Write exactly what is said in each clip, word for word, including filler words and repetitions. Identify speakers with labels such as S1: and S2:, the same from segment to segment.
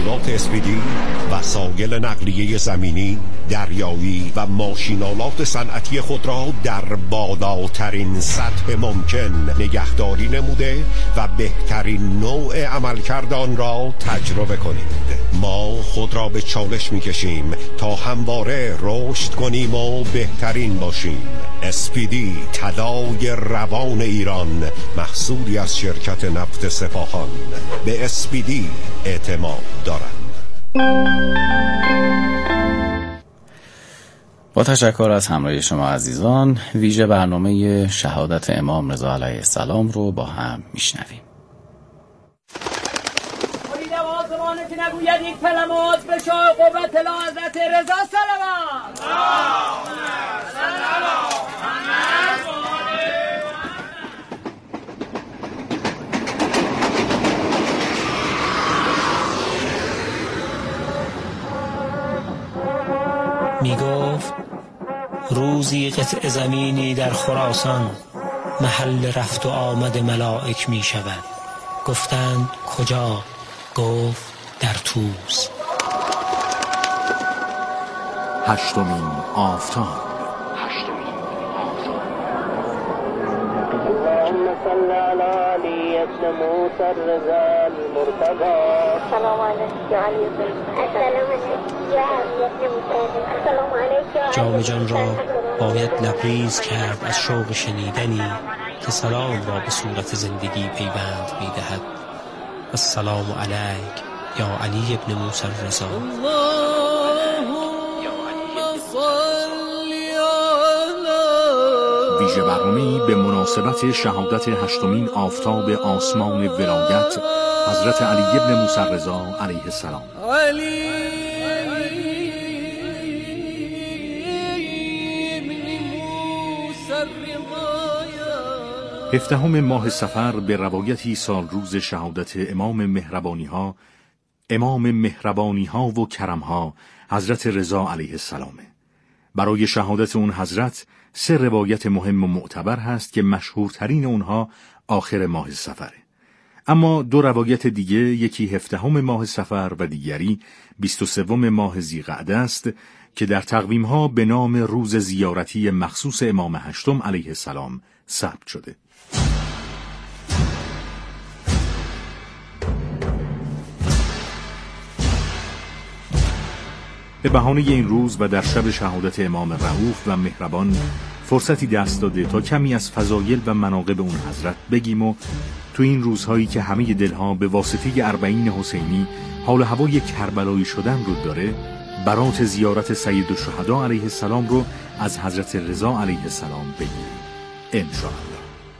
S1: محصولات اسپیدی، وسایل نقلیه زمینی، دریایی و ماشینالات صنعتی خود را در بالاترین سطح ممکن نگهداری نموده و بهترین نوع عملکرد آن را تجربه کنید. ما خود را به چالش می‌کشیم تا همواره رشد کنیم و بهترین باشیم. اسپیدی، طلای روان ایران، محصولی از شرکت نفت سپاهان. به اسپیدی اعتماد دارند.
S2: با تشکر از همراهی شما عزیزان، ویژه برنامه شهادت امام رضا علیه السلام رو با هم میشنویم.
S3: که نگوید یک کلمات به شاه قوت لا حضرت رضا صلوات.
S4: می گفت روزی قطع زمینی در خراسان محل رفت و آمد ملائک می شود. گفتند کجا؟ گفت در طوس.
S5: هشتمین آفتاب.
S6: اللهم صل على علی ابن موسی الرضا المرتضی.
S7: السلام علیک یا علی ابن السلام علیک یا علی ابن موسی. السلام علیک.
S4: جام جان را باید لبریز کرد از شوق شنیدنی که سلام را به صورت زندگی پیوند می‌دهد. السلام علیک یا علی ابن موسی الرضا.
S5: ویژه برنامه‌ای به مناسبت شهادت هشتمین آفتاب آسمان ولایت حضرت علی ابن موسی الرضا علیه السلام. هفدهم ماه صفر به روایتی سال روز شهادت امام مهربانی ها امام مهربانی ها و کرم ها حضرت رضا علیه السلامه. برای شهادت اون حضرت سه روایت مهم و معتبر هست که مشهورترین اونها آخر ماه صفره. اما دو روایت دیگه، یکی هفدهم ماه صفر و دیگری بیست و سوم ماه ذی‌قعده است که در تقویم ها به نام روز زیارتی مخصوص امام هشتم علیه السلام ثبت شده. به بهانه این روز و در شب شهادت امام رؤوف و مهربان فرصتی دست داده تا کمی از فضایل و مناقب اون حضرت بگیم و تو این روزهایی که همه دلها به واسطه اربعین حسینی حال و هوای کربلایی شدن رو داره، برات زیارت سید الشهدا علیه السلام رو از حضرت رضا علیه السلام بگیریم انشاءالله.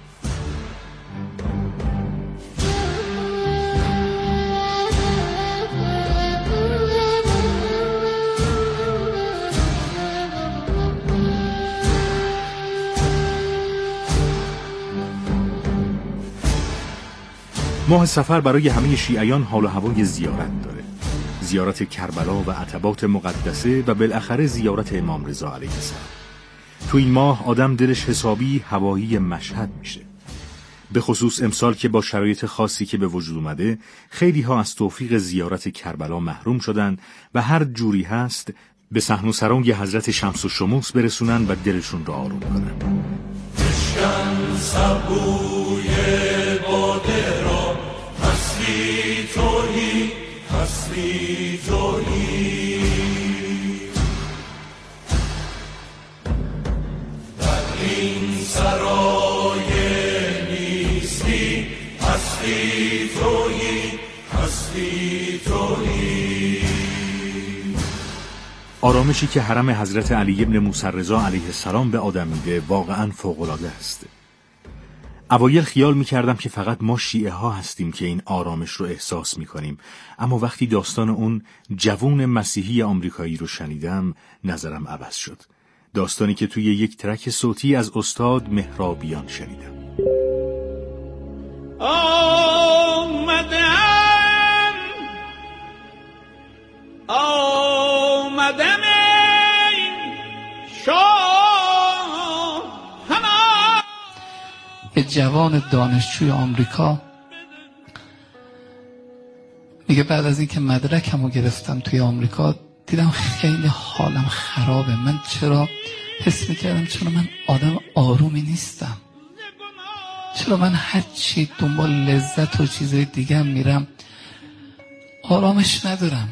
S5: ماه صفر برای همه شیعیان حال و هوای زیارت داره. زیارت کربلا و عتبات مقدسه و بالاخره زیارت امام رضا علیه السلام. تو این ماه آدم دلش حسابی هوایی مشهد میشه. به خصوص امسال که با شرایط خاصی که به وجود اومده، خیلی ها از توفیق زیارت کربلا محروم شدن و هر جوری هست به صحن و سرای حضرت شمس و شموس برسونن و دلشون رو آروم کنن.
S8: بشکن سبوی باده را، هستی تویی، هستی تویی، در این سرای نیستی، هستی تویی، هستی تویی.
S5: آرامشی که حرم حضرت علی ابن موسی الرضا علیه السلام به آدم میده واقعا فوق‌العاده است. اوایل خیال میکردم که فقط ما شیعه ها هستیم که این آرامش رو احساس میکنیم، اما وقتی داستان اون جوون مسیحی آمریکایی رو شنیدم نظرم عوض شد. داستانی که توی یک ترک صوتی از استاد مهرابیان شنیدم.
S8: آمدم آمدم شاه همه.
S9: یه جوان دانشجوی آمریکا میگه بعد از اینکه مدرکمو گرفتم توی آمریکا دیدم خیلی حالم خرابه. من چرا حس میکردم چرا من آدم آرومی نیستم، چرا من هر چی دنبال لذت و چیزای دیگه میرم آرامش ندارم.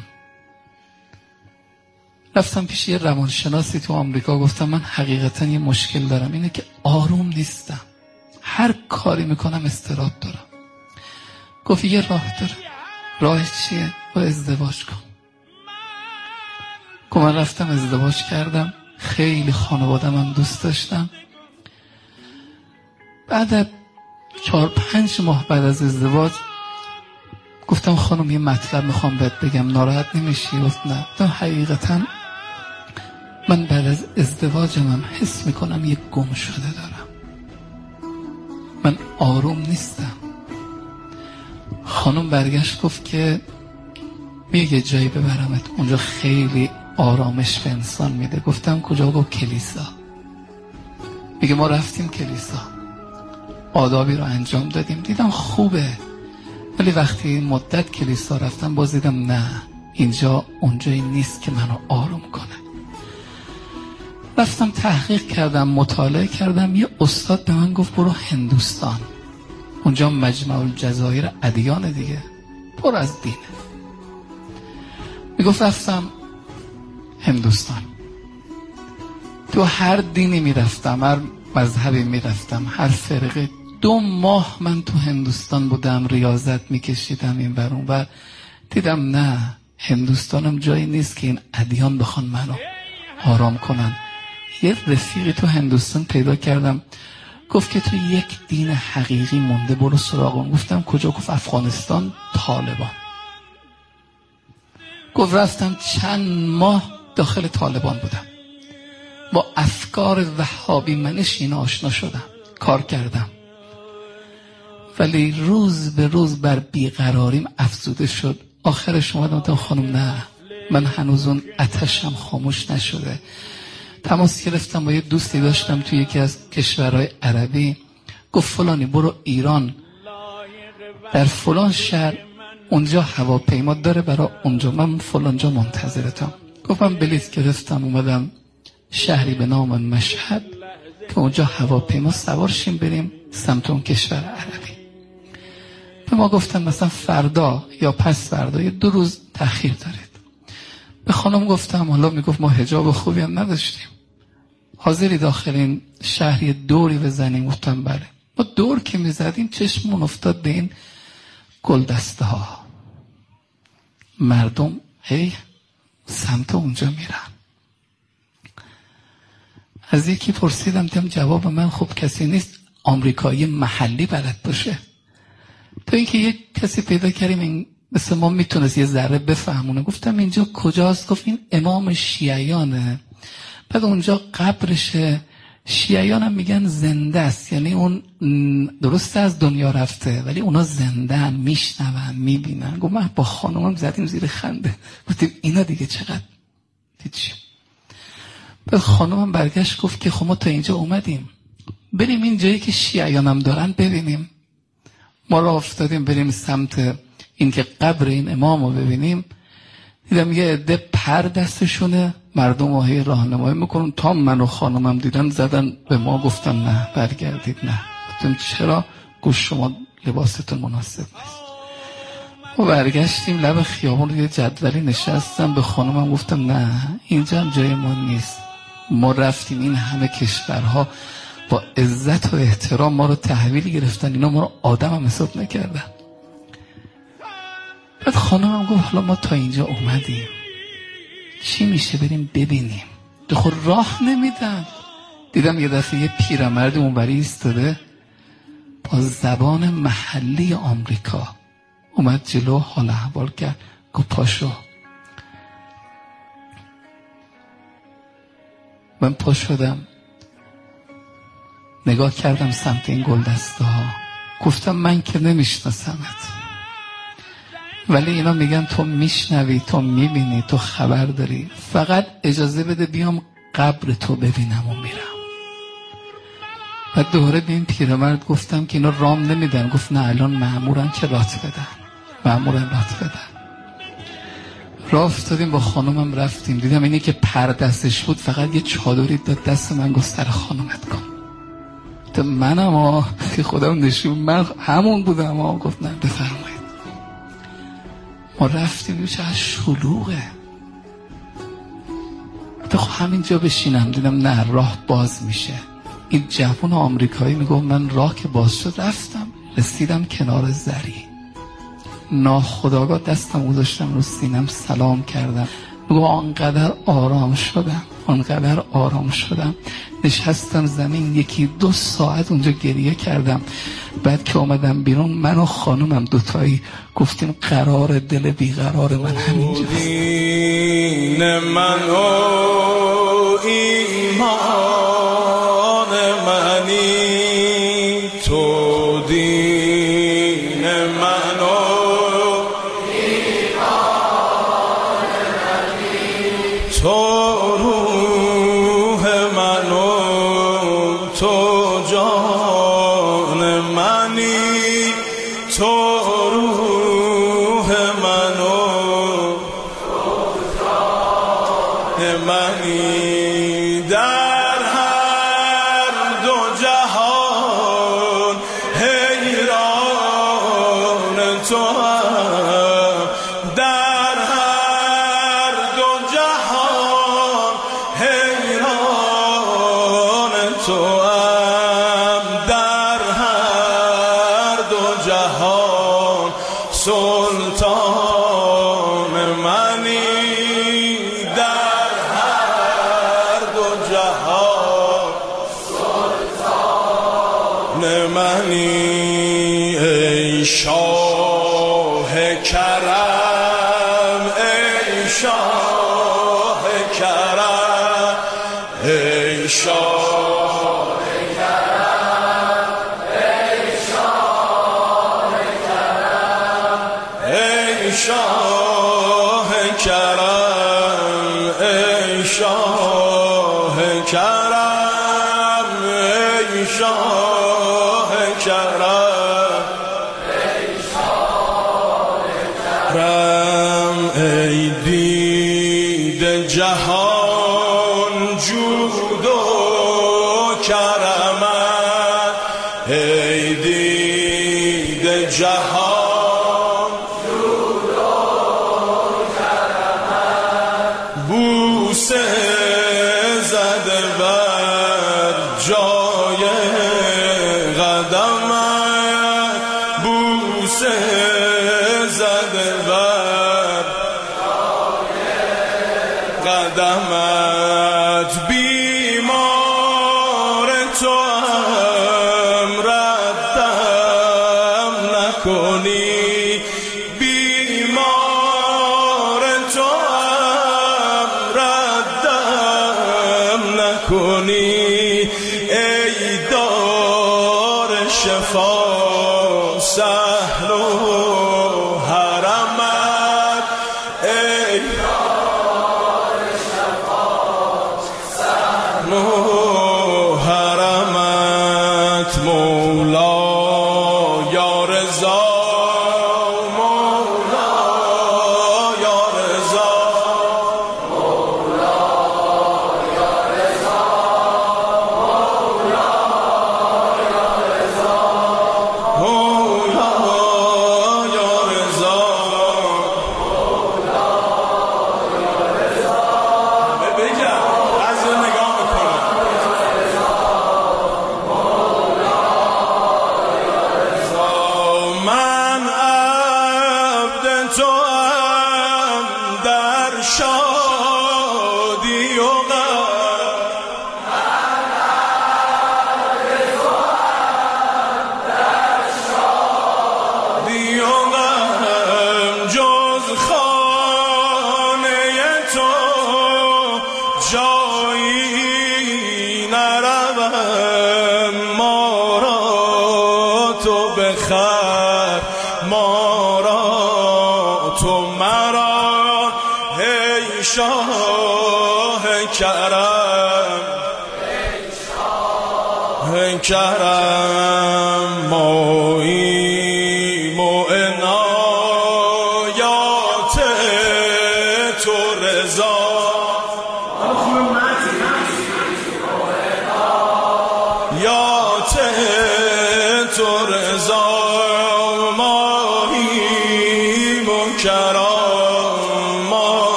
S9: رفتم پیش یه روانشناسی تو آمریکا، گفتم من حقیقتا یه مشکل دارم، اینه که آروم نیستم، هر کاری میکنم اضطراب دارم. گفت یه راه داره. راه چیه؟ با ازدواج کن. گفت من رفتم ازدواج کردم، خیلی خانواده من دوست داشتم. بعد چهار پنج ماه بعد از ازدواج گفتم خانم یه مطلب میخوام بهت بگم، ناراحت نمیشی؟ گفت نه. گفتم حقیقتا من بعد از ازدواجم حس میکنم یه گم شده دارم، من آروم نیستم. خانم برگشت گفت که میگه یه جایی ببرمت، اونجا خیلی آرامش به انسان میده. گفتم کجا؟ گفت کلیسا. میگه ما رفتیم کلیسا، آدابی رو انجام دادیم، دیدم خوبه، ولی وقتی مدت کلیسا رفتم باز دیدم نه، اینجا اونجایی نیست که منو آروم کنه. رفتم تحقیق کردم، مطالعه کردم. یه استاد به من گفت برو هندوستان، اونجا مجمع الجزایر ادیان دیگه، پر از دینه. میگفت رفتم هندوستان، تو هر دینی میرفتم، هر مذهبی میرفتم، هر فرقه. دو ماه من تو هندوستان بودم، ریاضت میکشیدم این بر اون بر. دیدم نه، هندوستانم جایی نیست که این ادیان بخوان منو آرام کنن. یه رفیقی تو هندوستان پیدا کردم، گفت که تو یک دین حقیقی مونده، برو سراغ اون. گفتم کجا؟ گفت افغانستان، طالبان. گفت رفتم چند ماه داخل طالبان بودم، با افکار وهابی منشین آشنا شدم، کار کردم، ولی روز به روز بر بیقراریم افزوده شد. آخرش اومدم تا خانم نه، من هنوز اون آتشم خاموش نشده. تماس گرفتم با یه دوستی داشتم توی یکی از کشورهای عربی، گفت فلانی برو ایران، در فلان شهر اونجا هواپیما داره برای اونجا، من فلان جا منتظرتم. گفتم بلیط گرفتم، اومدم شهری به نام مشهد که اونجا هواپیما سوار شیم بریم سمت اون کشور عربی. به ما گفتن مثلا فردا یا پس فردا، یه دو روز تأخیر دارید. به خانم گفتم، حالا میگفت ما حجاب خوبی هم نداشتیم، حاضری داخل این شهر یه دوری بزنیم؟ گفتم بله. ما دور که میزدیم چشمون افتاد به این گلدسته ها، مردم هی سمت اونجا میرن. از یکی پرسیدم، دیدم جواب من خب کسی نیست آمریکایی محلی بلد باشه. تا اینکه یک کسی پیدا کردیم این مثل ما میتونست یه ذره بفهمونه. گفتم اینجا کجاست؟ گفت این امام شیعیانه، بعد اونجا قبرشه. شیعیان هم میگن زنده است، یعنی اون درسته از دنیا رفته ولی اونا زنده هم، میشنون میبینن. گفت من با خانمم زدیم زیر خنده، گفتیم اینا دیگه چقدر هیچی. بعد خانمم برگشت گفت که خب ما تا اینجا اومدیم، بریم این جایی که شیعیان هم دارن ببینیم. ما را افتادیم بریم سمت این که قبر این امام رو ببینیم. دیدم یه عده پر دستشونه، مردم رو هی راهنمایی میکنن. تا من و خانمم دیدن زدن به ما، گفتن نه برگردید. نه گفتم چرا؟ گوش شما لباستون مناسب نیست. و برگشتیم لب خیابون، روی جدولی نشستم، به خانمم گفتم نه اینجا هم جای ما نیست. ما رفتیم این همه کشورها با عزت و احترام ما رو تحویل گرفتن، اینا ما رو آدم هم حساب نکردن. بعد خانمم گفت حالا ما تا اینجا اومدیم، چی میشه بریم ببینیم؟ خود راه نمیدن. دیدم یه دفعه یه پیرمرد اونوری ایستاده با زبان محلی آمریکا اومد جلو، حال احوال کرد، گفت پاشو. من پا شدم، نگاه کردم سمت این گلدسته ها، گفتم من که نمیشناسمت، ولی اینا میگن تو میشنوی، تو میبینی، تو خبر داری، فقط اجازه بده بیام قبر تو ببینم و میرم. بعد دوباره به این پیرمرد گفتم که اینا رام نمیدن. گفت نه الان مأمورن که رات بدن، مأمورن رات بدن. راه افتادیم با خانومم رفتیم، دیدم اینی که پر دستش بود فقط یه چادری داد دست من، گفت سر خانومت کن. تو منم ها که خودم نشون من همون بودم ها. گفت نه بفرمایید. ما رفتیم چه شلوغه. تو خب همینجا بشینم، دیدم نه راه باز میشه. این جوان آمریکایی میگفت من راه که باز شد رفتم رسیدم کنار زری، ناخودآگاه دستم گذاشتم رو سینم سلام کردم. میگم آنقدر آرام شدم آنقدر آرام شدم نشستم زمین یکی دو ساعت اونجا گریه کردم. بعد که اومدم بیرون من و خانومم دوتایی گفتیم قرار دل بیقرار من همینجاست.
S8: دین من و ایمان منی، تو دین من و تو روح من و تو جان منی، تو روح من و تو جان منی. در هر دو جهان حیران تو هم، در هر دو جهان حیران تو هم، در هر دو جهان سلطان منی، در هر دو جهان سلطان منی. ای شاه کرم ای شاه کرم ای شاه کرم ای شاه کرم ای شاه کرم ای شاه کرم ای شاه کرم رم ای دید جهان جود و کرمت، ای دید جهان جود و کرمت، بوسه زده بر جای قدمت، بوسه زده بر قدمت. بیمار تو هم ردم نکنی، بیمار تو هم ردم نکنی. ای دار شفا سهل و حرمت، ای دار شفا سهل و حرمت. مولا یا رضا مولا یا رضا مولا یا رضا مولا یا رضا مولا یا رضا مولا یا رضا. بگم از نگاه میکنم من عبد تو هم در شادی و غم، من عبد تو هم در شادی و غم، جز خانه تو جایی نروم. ما را تو بخر ما را تو مرا، ای شاه کرم ای شاه کرم. ماییم و عنایات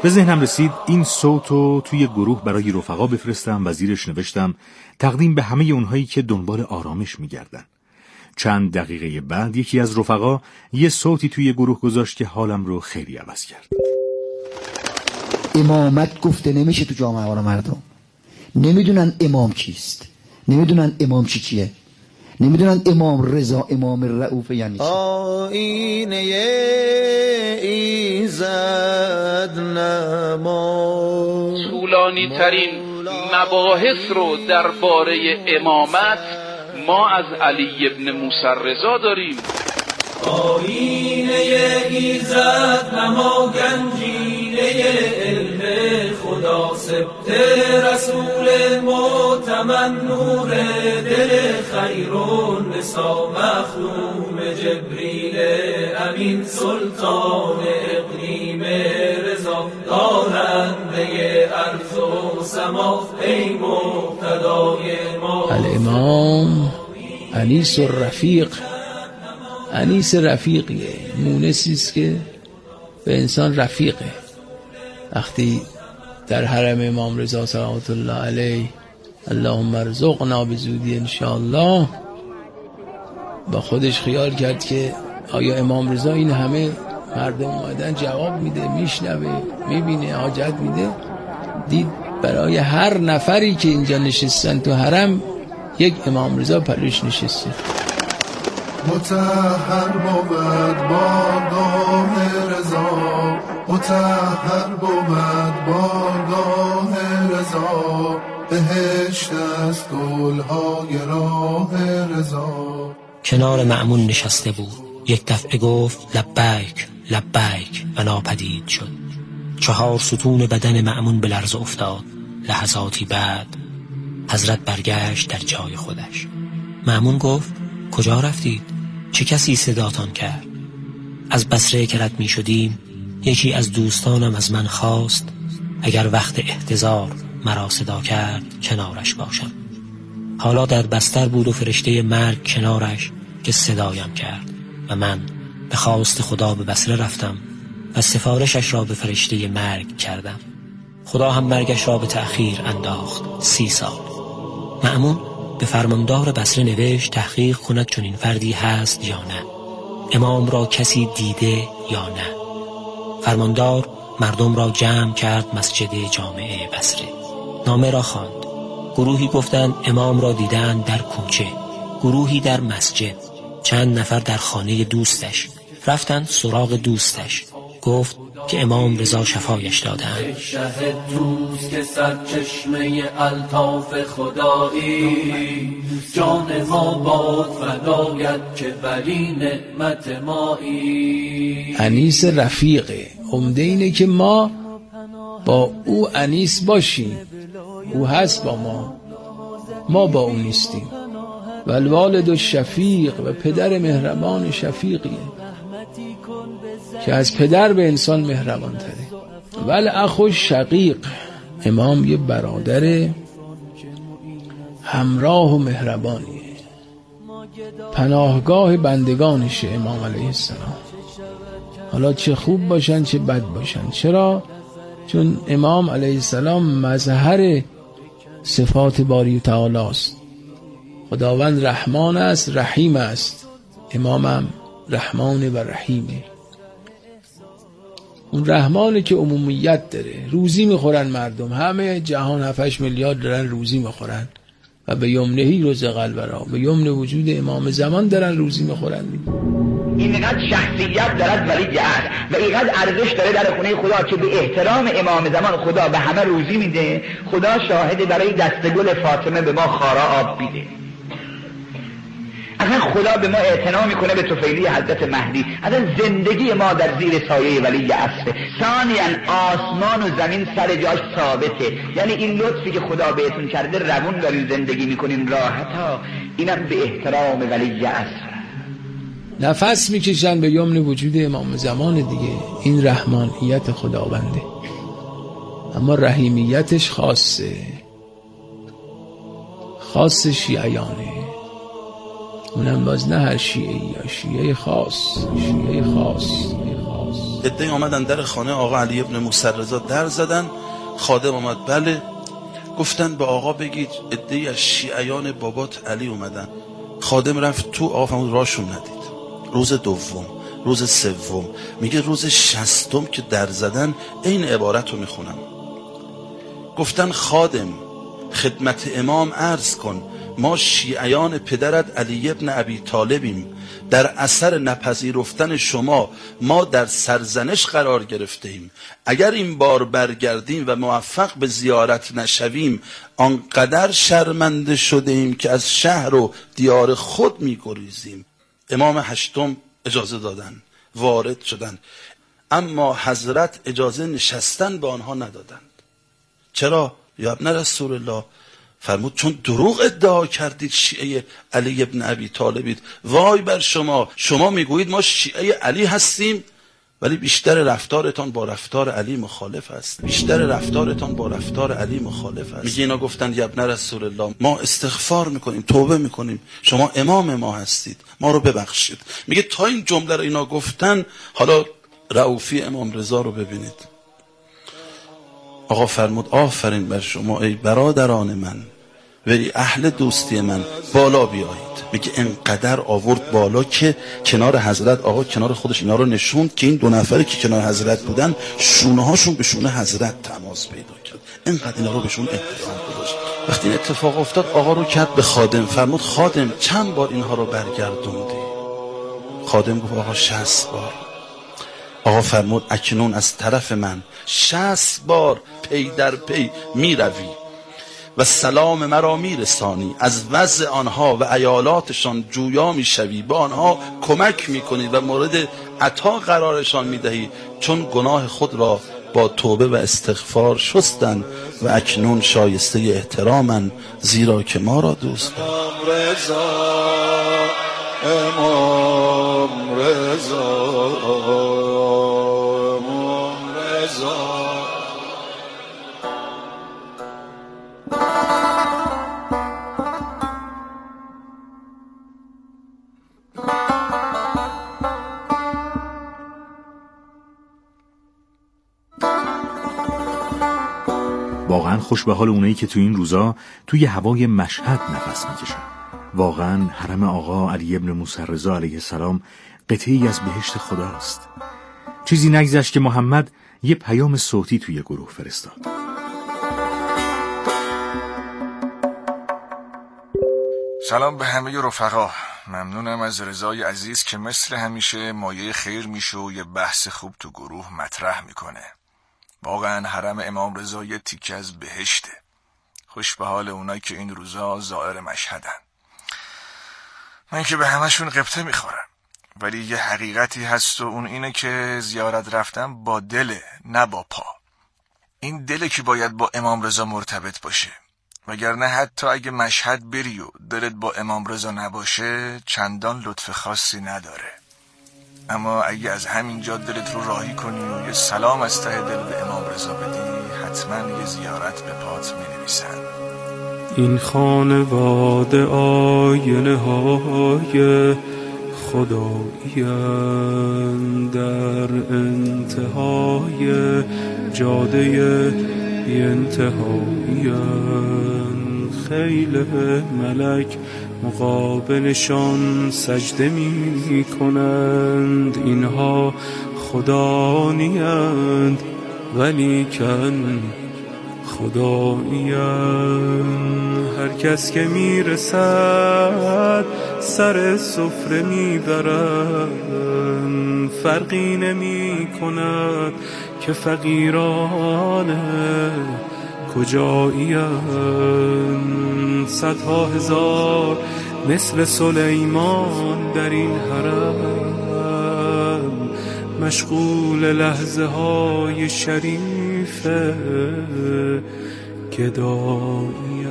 S5: به ذهنم رسید این صوت رو توی گروه برای رفقا بفرستم و زیرش نوشتم تقدیم به همه اونهایی که دنبال آرامش میگردن. چند دقیقه بعد یکی از رفقا یه صوتی توی گروه گذاشت که حالم رو خیلی عوض کرد.
S10: امامت گفته نمیشه تو جامعه و مردم. نمیدونن امام کیست، نمیدونن امام چی چیه، نمیدونن امام رضا امام رؤوف یعنی چی.
S11: آینه ایزد نما
S12: طولانی ترین مباحث رو درباره امامت ما از علی ابن موسی رضا داریم.
S13: آینه ایزد نما گنجینه علم خدا سبت رسول معتمن نور دل خیرون نسا مخدوم جبریل امین سلطان اقلیم رضا دارنده ارض و سما ای مقتدای ما.
S14: الامام انیس الرفیق، انیس رفیقیه، مونسیست که به انسان رفیقه. وقتی در حرم امام رضا صلوات الله علیه اللهم ارزقنا بزودی انشاءالله با خودش خیال کرد که آیا امام رضا این همه مردم اومدن جواب میده، میشنوه، میبینه، حاجت میده؟ دید برای هر نفری که اینجا نشستن تو حرم یک امام رضا پلوش نشسته.
S15: مطهر بود بارگاه رضا، مطهر بود بارگاه رضا، بهشت است گلهای راه رضا.
S4: کنار مأمون نشسته بود. یک دفعه گفت لبیک لبیک و ناپدید شد. چهار ستون بدن مأمون به لرز افتاد. لحظاتی بعد حضرت برگشت در جای خودش. مأمون گفت کجا رفتید؟ چه کسی صداتان کرد؟ از بصره که رد می شدیم یکی از دوستانم از من خواست اگر وقت احتضار مرا صدا کرد کنارش باشم. حالا در بستر بود و فرشته مرگ کنارش که صدایم کرد و من به خواست خدا به بصره رفتم و سفارشش را به فرشته مرگ کردم. خدا هم مرگش را به تأخیر انداخت سی سال. مأمون به فرماندار بصره نوشت تحقیق کند چون این فردی هست یا نه، امام را کسی دیده یا نه. فرماندار مردم را جمع کرد مسجد جامعه بصره. نامه را خواند. گروهی گفتند امام را دیدند در کوچه، گروهی در مسجد، چند نفر در خانه دوستش. رفتند سراغ دوستش. گفت که امام رضا شفایش دادند.
S13: شهد روز که سر چشمه الطاف خدایی، جان ما باد فدایت که ولی نعمت مایی.
S14: انیس رفیقه، عمده اینه که ما با او انیس باشیم. او هست با ما، ما با او نیستیم. و الوالد و شفیق، و پدر مهربان شفیقیه که از پدر به انسان مهربان تره. ول اخو شقیق، امام یه برادر همراه و مهربانیه، پناهگاه بندگانشه امام علیه السلام، حالا چه خوب باشن چه بد باشن. چرا؟ چون امام علیه السلام مظهر صفات باری تعالی است. خداوند رحمان است، رحیم است. امامم رحمان و رحیمه. اون رحمانه که عمومیت داره، روزی میخورن مردم، همه جهان هفتش میلیارد دارن روزی میخورن و به یمنهی رزق الورا، به یمن وجود امام زمان دارن روزی میخورن.
S16: اینقدر شخصیت دارد ولی عهد و اینقدر ارزش داره در خونه خدا که به احترام امام زمان خدا به همه روزی میده. خدا شاهده برای دستگل فاطمه به ما خارا آب میده. اصلا خدا به ما اعتنا میکنه به طفیلی حضرت مهدی. اصلا زندگی ما در زیر سایه ولی عصره. ثانیاً آسمان و زمین سر جاش ثابته، یعنی این لطفی که خدا بهتون کرده روون دارین زندگی میکنین راحتا، اینم به احترام ولی عصر.
S14: نفس میکشن به یمن وجود امام زمان دیگه. این رحمانیت خداونده، اما رحیمیتش خاصه، خاص شیعیانه. اونم باز نه هر شیعه یا شیعه خاص، شیعه خاص، شیعه خاص.
S17: عده‌ای آمدن در خانه آقا علی ابن موسی رضا در زدن. خادم آمد، بله. گفتن به آقا بگید عده‌ای از شیعیان بابات علی اومدن. خادم رفت تو، آقا فرمود راشون ندید. روز دوم، روز سوم، میگه روز شصتم که در زدن این عبارت رو میخونم. گفتن خادم خدمت امام عرض کن ما شیعیان پدرت علی ابن ابی طالبیم، در اثر نپذیرفتن شما ما در سرزنش قرار گرفته ایم. اگر این بار برگردیم و موفق به زیارت نشویم آنقدر شرمنده شده ایم که از شهر و دیار خود میگریزیم. امام هشتم اجازه دادن، وارد شدن، اما حضرت اجازه نشستن به آنها ندادند. چرا؟ یا ابن رسول الله؟ فرمود چون دروغ ادعا کردید شیعه علی ابن ابی طالبید. وای بر شما، شما میگویید ما شیعه علی هستیم ولی بیشتر رفتارتان با رفتار علی مخالف است. بیشتر رفتارتان با رفتار علی مخالف است. میگه اینا گفتن یا ابن رسول الله ما استغفار میکنیم، توبه میکنیم، شما امام ما هستید، ما رو ببخشید. میگه تا این جمله رو اینا گفتن، حالا رؤوفی امام رضا رو ببینید. آقا فرمود آفرین بر شما ای برادران من ولی اهل دوستی من، بالا بیایید. میگه انقدر آورد بالا که کنار حضرت، آقا کنار خودش اینا رو نشوند که این دو نفری که کنار حضرت بودن شونه هاشون به شونه حضرت تماس پیدا کرد. انقدر اینا رو بهشون احترام گذاشت. وقتی این اتفاق افتاد آقا رو کرد به خادم، فرمود خادم چند بار اینها رو برگردوندی؟ خادم گفت آقا شصت بار. آقا فرمود اکنون از طرف من شصت بار پی در پی می روی و سلام مرا می رسانی، از وضع آنها و عیالاتشان جویا می شوی، به آنها کمک می کنی و مورد عطا قرارشان می دهی، چون گناه خود را با توبه و استغفار شستن و اکنون شایسته احترامن، زیرا که ما را دوست دارند.
S15: امام رضا، امام رضا.
S5: واقعا خوش به حال اونایی که تو این روزا توی هوای مشهد نفس میکشن. واقعا حرم آقا علی ابن موسی رضا علیه السلام قطعی از بهشت خداست. چیزی نگذشت که محمد یه پیام صوتی توی گروه فرستاد.
S18: سلام به همه رفقا، ممنونم از رضای عزیز که مثل همیشه مایه خیر میشه و یه بحث خوب تو گروه مطرح میکنه. واقعا حرم امام رضا یه تیکه از بهشته. خوش به حال اونایی که این روزا زائر مشهدن. من که به همشون قبطه میخورم، ولی یه حقیقتی هست و اون اینه که زیارت رفتن با دله نه با پا. این دله که باید با امام رضا مرتبط باشه، وگرنه حتی اگه مشهد بری و دلت با امام رضا نباشه چندان لطف خاصی نداره. اما اگه از همینجا دلت رو راهی کنی و یه سلام از ته دل به امام رضا بدی، حتما یه زیارت به پات می نویسن.
S19: این خانواده آینه های خدایین در انتهای جاده بی انتهایین، خیل ملک مقابلشان سجده می کنند. اینها خدا نیند ولی کن خدایین. هر کس که می رسد سر سفره می برند، فرقی نمی کند که فقیرانه کجایین. صدها هزار مثل سلیمان در این حرم، مشغول لحظه های شریف گدایین.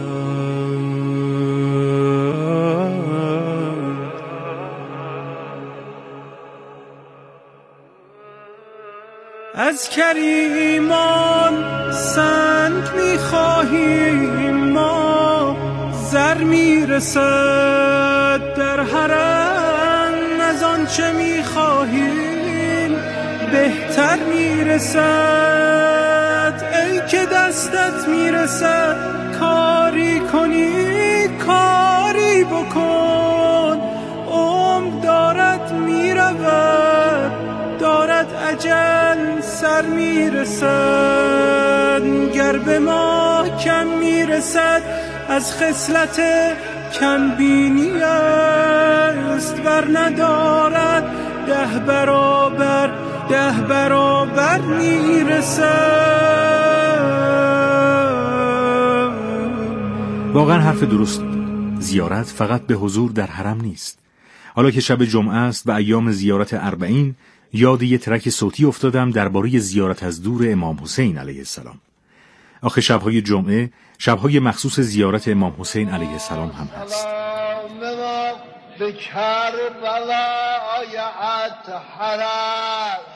S19: از کریمان سنگ می‌خواهیم ما، زر میرسد در حرم از آنچه می‌خواهیم. بهتر میرسد، ای که دستت میرسد کاری کنی کاری بکن. عمر دارد میرود دارد اجل سر میرسد، گر به ما کم میرسد از خصلت کم بینی است، ور ندارد ده برابر ده برابر میرسد.
S5: واقعا حرف درست بود. زیارت فقط به حضور در حرم نیست. حالا که شب جمعه است و ایام زیارت اربعین، یاد یه ترک صوتی افتادم درباره زیارت از دور امام حسین علیه السلام. آخه شبهای جمعه شبهای مخصوص زیارت امام حسین علیه السلام هم هست.
S11: به کربلای اطهرت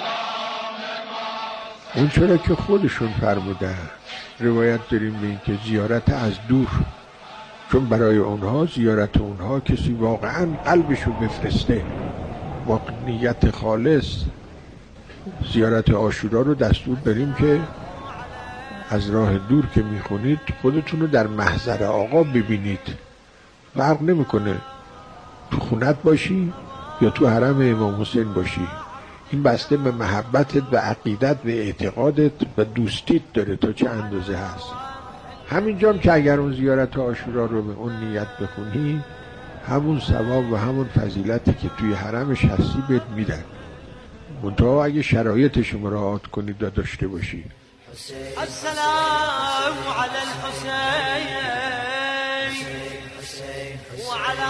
S20: اون چرا که خودشون فرمودن. روایت داریم به این که زیارت از دور، چون برای اونها زیارت اونها کسی واقعا قلبشو بفرسته با نیت خالص. زیارت عاشورا رو دستور داریم که از راه دور که میخونید خودتون رو در محضر آقا ببینید. فرق نمیکنه تو خونت باشی یا تو حرم امام حسین باشی، این بسته به محبتت و عقیدت و اعتقادت و دوستیت داره تا چه اندازه هست. همینجا هم که اگر اون زیارت عاشورا رو به اون نیت بخونی، همون ثواب و همون فضیلتی که توی حرمش هستی بهت میدن، منتها اگه شرایطش مراعات کنید و داشته باشی.
S21: السلام علی الحسین و علی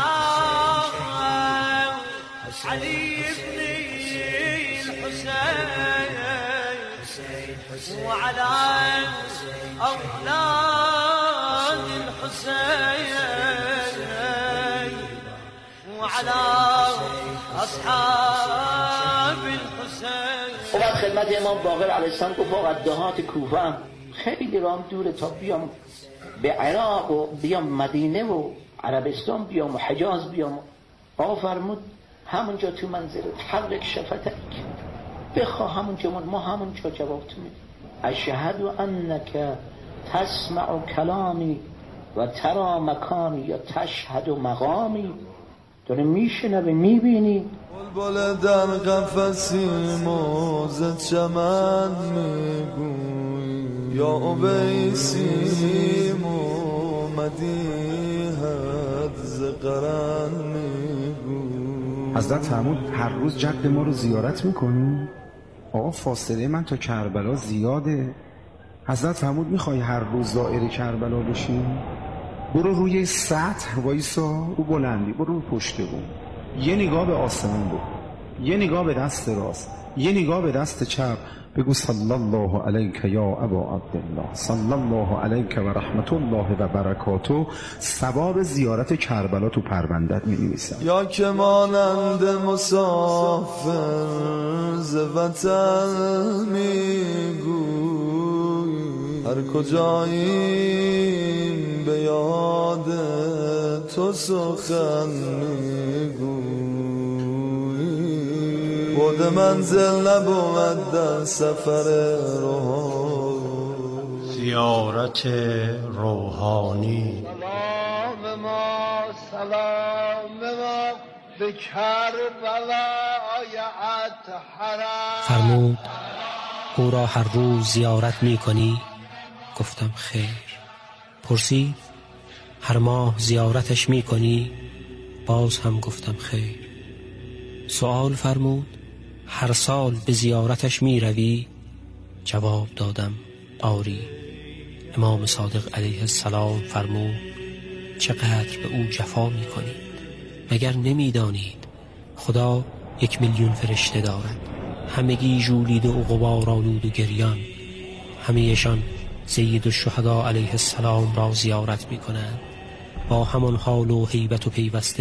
S21: علی ابن الحسین و علی اولاد الحسین و علی اصحاب الحسین.
S22: و بعد خدمت امام باقر علیه السلام گفت آقا دهات کوفه هم خیلی رام دوره تا بیام به عراق و بیام مدینه و عربستان بیام و حجاز بیام. آقا فرمود همونجا تو منزلت حرک شفتک بخواه همونجا، ما همونجا جواب تو میدیم. اشهد انک تسمع کلامی و ترا مکانی یا تشهد مقامی، داره میشنوه میبینی.
S11: بلبل در قفسی موزد چمن میگوی یا اویسیم اومدی حد ز قرن میگوی.
S23: حضرت فرمود هر روز جد ما رو زیارت میکنی؟ آقا فاصله من تا کربلا زیاده. حضرت فرمود میخوای هر روز زائر کربلا بشی؟ برو روی سطح وایسا، رو بلندی برو رو پشت بوم، یه نگاه به آسمان بکن، یه نگاه به دست راست، یه نگاه به دست چپ، بگو صلی الله علیک یا ابا عبدالله، صلی الله علیک و رحمت الله و برکاته. ثواب زیارت کربلا تو پروندت می‌نویسن.
S11: یا که مانند مسافر ز وطن میگوی، هر کجاییم به یاد تو سخن میگوی. بود منزل نبود در سفر روحانی،
S24: زیارت روحانی.
S11: سلام ما سلام ما به کربلای اطهرت.
S4: فرمود او را هر روز زیارت می کنی؟ گفتم خیر. پرسید هر ماه زیارتش می کنی؟ باز هم گفتم خیر. سوال فرمود هر سال به زیارتش می روی؟ جواب دادم آری. امام صادق علیه السلام فرمود چقدر به او جفا می کنید؟ مگر نمی دانید خدا یک میلیون فرشته دارد، همگی ژولیده و غبار آلود و گریان، همه‌شان سید الشهدا علیه السلام را زیارت می کنند با همان حال و هیبت و پیوسته